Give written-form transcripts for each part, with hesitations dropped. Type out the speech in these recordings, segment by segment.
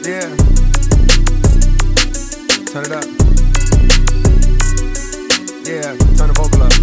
Yeah. Turn it up. Yeah, turn the vocal up.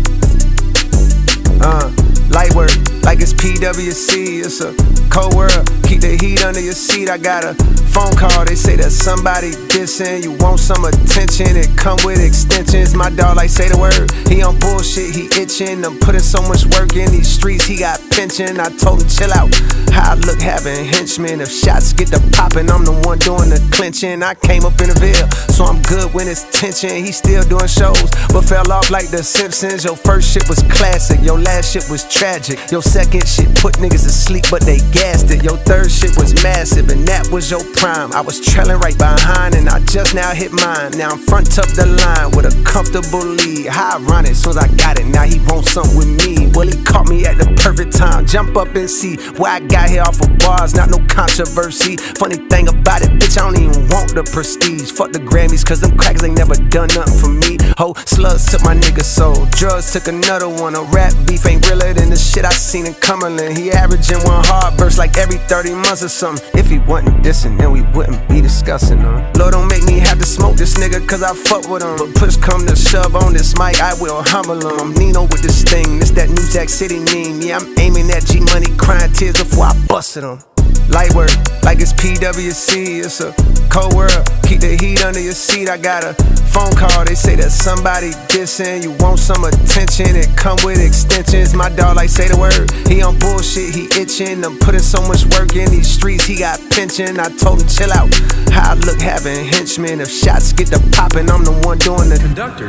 Light work, like it's PWC. It's a cold world, keep the heat under your seat. I got a phone call, they say that somebody dissing. You want some attention, it come with extensions. My dog like say the word, he on bullshit, he itching. I'm putting so much work in these streets, he got pension. I told him chill out, how I look having henchmen. If shots get to popping, I'm the one doing the clinching. I came up in the Ville, so I'm good when it's tension. He still doing shows, but fell off like the Simpsons. Your first shit was classic, your last shit was tragic. Your second shit put niggas to sleep, but they gassed it. Your third shit was massive, and that was your prime. I was trailing right behind, and I just now hit mine. Now I'm front up the line with a comfortable lead. How ironic, soon as I got it, now he wants something with me. Well, he caught me at the perfect time. Jump up and see why I got here off of bars, not no controversy. Funny thing about it, bitch, I don't even want the prestige. Fuck the Grammys, cause them crackers ain't never done nothing for me. Ho, slugs took my nigga soul, drugs took another one. A rap beef ain't realer than the shit I seen in Cumberland. He averaging one hard verse like every 30 months or something. If he wasn't dissing, then we wouldn't be discussing him. Lord, don't make me have to smoke this nigga, cause I fuck with him. But push come to shove on this mic, I will humble him. I'm Nino with this thing, this that New Jack City meme. Yeah, I'm aiming at G-Money, crying tears before I busted him. Light work, like it's PWC. It's a cold world, keep the heat under your seat. I got a phone call, they say that somebody dissing. You want some attention, it come with extensions. My dog like say the word, he on bullshit, he itching. I'm putting so much work in these streets, he got pension. I told him chill out, how I look having henchmen. If shots get to popping, I'm the one doing the conductor.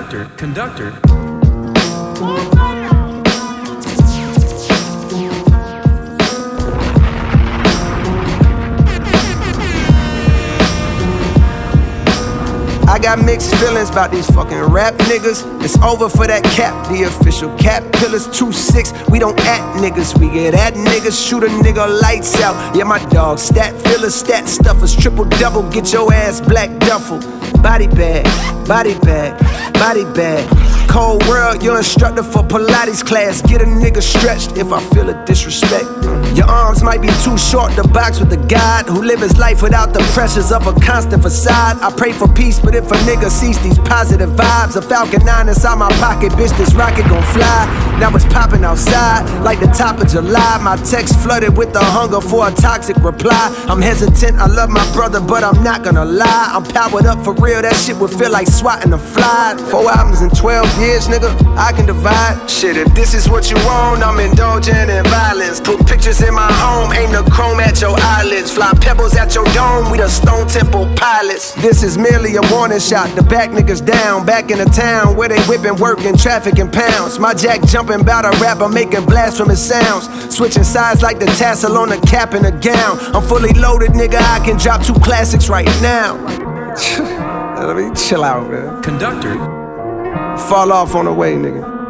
I got mixed feelings about these fucking rap niggas. It's over for that cap, the official cap pillars 2-6. We don't act niggas, we get at niggas. Shoot a nigga lights out. Yeah, my dog, stat fillers, stat stuffers, triple double, get your ass black duffel. Body bag, body bag, body bag. Cold world, your instructor for Pilates class. Get a nigga stretched if I feel a disrespect. Your arms might be too short to box with a god who live his life without the pressures of a constant facade. I pray for peace, but if a nigga sees these positive vibes, a Falcon 9 inside my pocket, bitch, this rocket gon' fly. Now it's popping outside like the top of July. My text flooded with the hunger for a toxic reply. I'm hesitant, I love my brother, but I'm not gonna lie. I'm powered up for real, that shit would feel like swatting a fly. 4 albums in 12 years, nigga, I can divide. Shit, if this is what you want, I'm indulging in violence. Put pictures in my home, aim the chrome at your eyelids. Fly pebbles at your dome, we the Stone Temple pilots. This is merely a warning shot to back niggas down. Back in the town where they whipping, working, traffic and pounds. My jack jumping bout a rapper making blasphemous sounds. Switching sides like the tassel on the cap and the gown. I'm fully loaded, nigga, I can drop 2 classics right now. Let me chill out, man. Conductor. Fall off on the way, nigga.